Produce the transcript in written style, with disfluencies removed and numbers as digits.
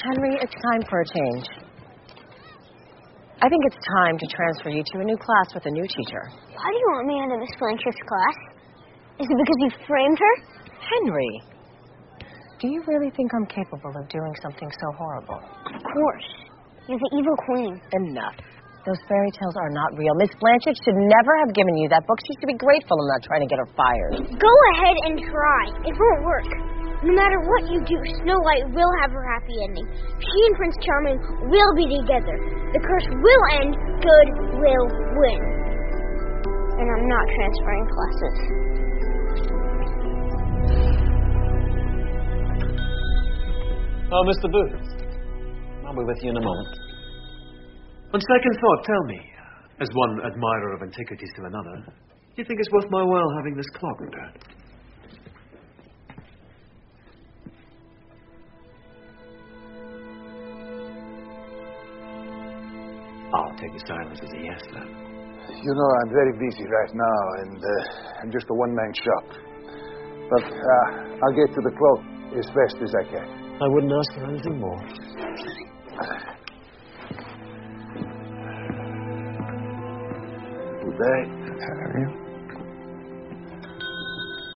Henry, it's time for a change. I think it's time to transfer you to a new class with a new teacher. Why do you want me out of Miss Blanchard's class? Is it because you framed her? Henry, do you really think I'm capable of doing something so horrible? Of course. You're the evil queen. Enough. Those fairy tales are not real. Miss Blanchard should never have given you that book. She should be grateful I'm not trying to get her fired. Go ahead and try. It won't work. No matter what you do, Snow White will have her happy ending. She and Prince Charming will be together. The curse will end. Good will win. And I'm not transferring classes. Oh, Mr. Booth. I'll be with you in a moment. On second thought, tell me, as one admirer of antiquities to another, do you think it's worth my while having this clock repaired? I'll take your silence as a yes, then. You know, I'm very busy right now, and I'm just a one-man shop. But I'll get to the clock as fast as I can. I wouldn't ask for anything more. Good day. How are you?